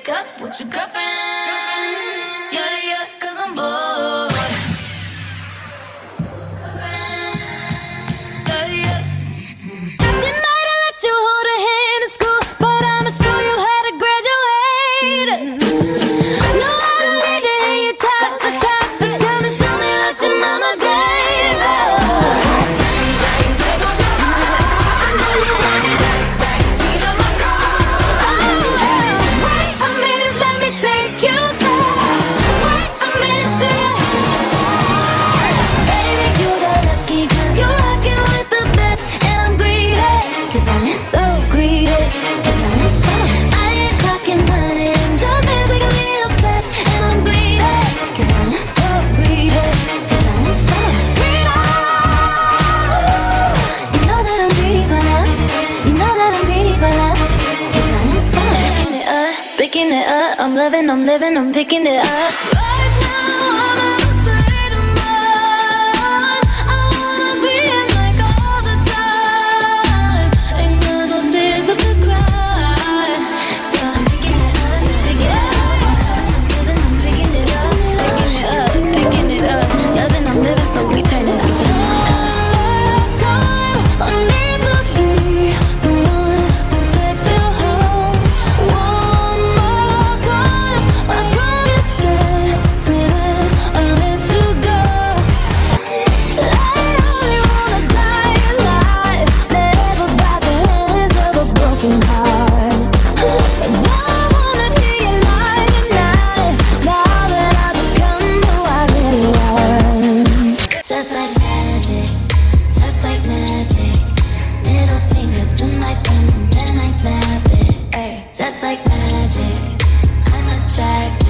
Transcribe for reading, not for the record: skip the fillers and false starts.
break up with your girlfriend. Yeah, yeah, 'cause I'm bored. Yeah, yeah. She might have let you hold her hand in school, but I'ma show you how to graduate. Know how to read it and you top the top. Just come and show me what your mama gave. I know you want it. See the look on. Wait a minute, let me take you there. Wait a minute till baby, you got lucky 'cause you're rocking with the best. And I'm greedy 'cause I'm so greedy. 'Cause I'm so, I ain't talking money, I'm just physically obsessed. And I'm greedy 'cause I'm so greedy. 'Cause I'm so greedy. You know that I'm greedy for love. You know that I'm greedy for love. 'Cause I'm so picking it up, I'm loving, I'm living, I'm picking it up. Right now, I'm in a state of mind. I wanna be in like all the time. Ain't got no tears left to cry. So I'm picking it up, picking it up. Living, I'm picking it up, picking it up, picking it up. Loving, I'm living, so we turn it up. Last time, I need to be the one who takes you home. One more time, I promise that I'll let you go. I only wanna die alive, never by the hands of a broken heart. Don't wanna be alive tonight, now that I've become who I really am. Just like magic, just like magic. Middle finger to my thumb, then I snap it. Ay, just like magic, I'm attracted.